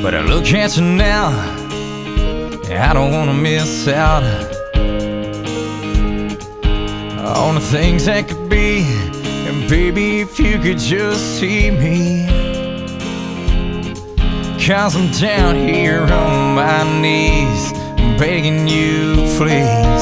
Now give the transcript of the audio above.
But I look at you now, I don't wanna miss out on the things that could be. And baby, if you could just see me, 'cause I'm down here on my knees begging you please